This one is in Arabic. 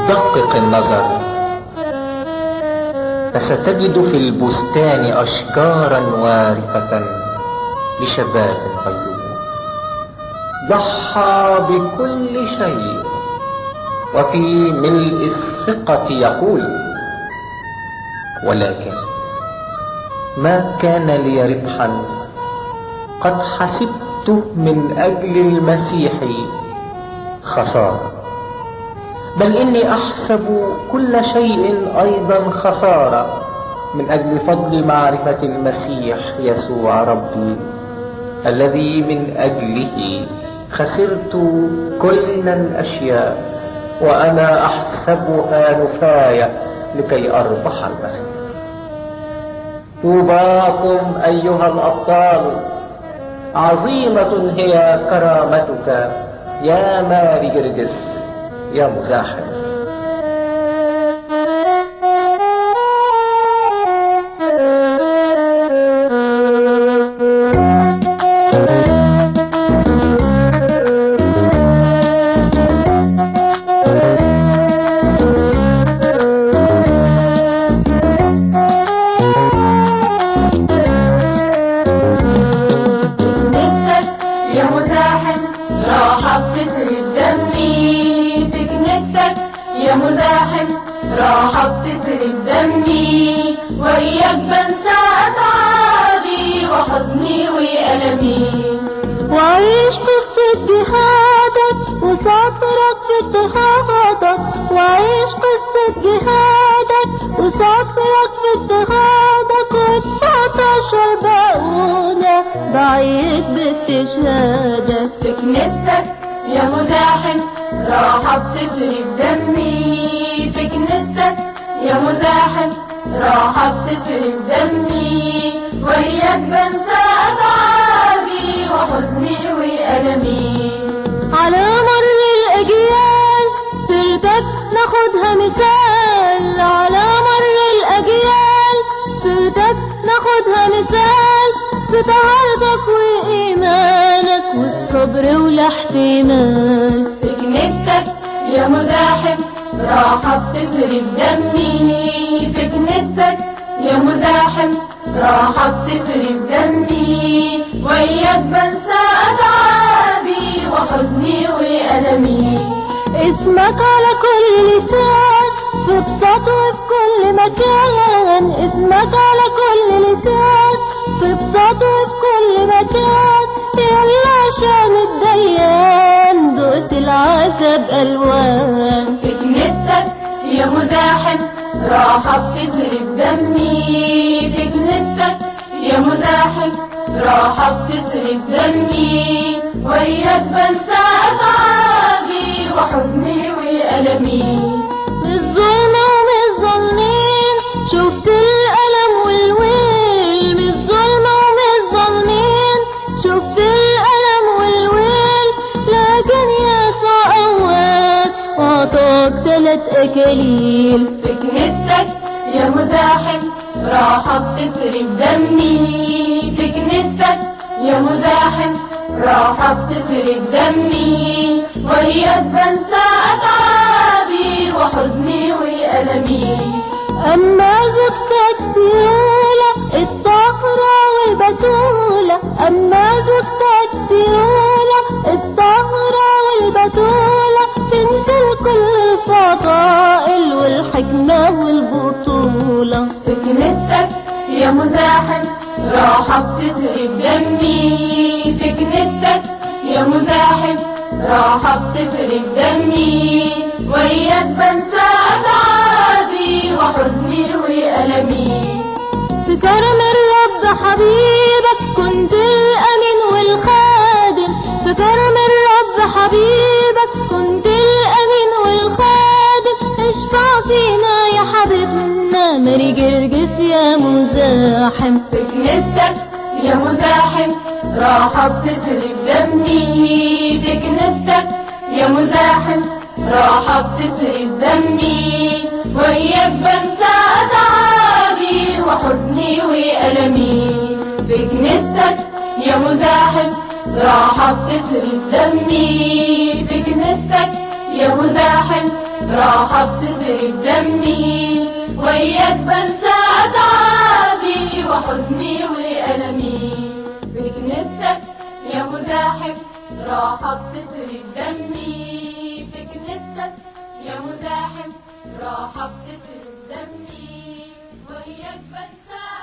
دقق النظر فستجد في البستان أشجارا وارفة لشباب غيور ضحى بكل شيء وفي ملء الثقة يقول: ولكن ما كان لي ربحا قد حسبته من أجل المسيح خسارة، بل إني أحسب كل شيء أيضا خسارة من أجل فضل معرفة المسيح يسوع ربي، الذي من أجله خسرت كل الأشياء وأنا أحسبها نفاية لكي أربح المسيح. طوباكم أيها الأبطال، عظيمة هي كرامتك يا ماري جرجس يا مزاحم. يا مزاحم راح بتسرق دمي، وياك بنسى أتعابي وحزني وألمي، وعيش قصة جهادك وسافرك في اضطهادك، وعيش قصة جهادك وسافرك في اضطهادك، و19 باقونة بعيد باستشهادك. في كنيستك يا مزاحم راح بتسرق دمي، في كنيستك يا مزاحم راح بتسرق دمي، وياك بنسى أتعابي وحزني وألمي. على مر الأجيال صرتك ناخدها مثال، على مر الأجيال صرتك ناخدها مثال، في طهارتك وإيمانك والصبر والاحتمال. في كنيستك يا مزاحم راح بتسرق دمي، في كنيستك يا مزاحم راح بتسرق دمي، وياك بنسى أتعابي وحزني وألمي. اسمك على كل لسان في بساط وفي كل مكان، اسمك على كل لسان في بساط وفي كل مكان، يلا عشان الديان دقت العذاب ألوان. في كنيستك يا مزاحم راح بتسرق دمي، في كنيستك يا مزاحم راح بتسرق دمي، وياك بنسى أتعابي وحزني وألمي. من الظلم ومن الظالمين شفت الألم والويل، من الظلم ومن الظالمين شفت الألم والويل، لكن يسوع قواك وعطاك 3 أكاليل. في كنيستك يا مزاحم راح بتسرق دمي، في كنيستك يا مزاحم راح بتسرق دمي، وياك بنسى أتعابي وحزني وألمي. أما زوجتك سيولة الطهرة والبتولة، أما زوجتك سيولة الطهرة والبتولة، تنسى كل الفضائل والحكمة والبطولة. في كنيستك يا مزاحم راح بتسرق دمي، في كنيستك يا مزاحم راح بتسرق دمي، وياك بنسى أتعابي وحزني وألمي. في كرم الرب حبيبك كنت الأمين والخادم، في كرم الرب حبيبك كنت الأمين والخادم، اشفع فينا يا حبيبنا ماري جرجس يا مزاحم. في كنيستك يا مزاحم راح بتسرق دمي، في كنيستك يا مزاحم راح بتسرق دمي، وياك بنسى أتعابي وحزني وألمي. في كنيستك يا مزاحم راح بتسرق دمي، في كنيستك يا مزاحم راحة بتسري بدمي، وياك بنسى أتعابي وحزني وألمي. بكنيستك يا مزاحم راحة بتسري بدمي، بكنيستك يا مزاحم راحة بتسري بدمي، وياك بنسى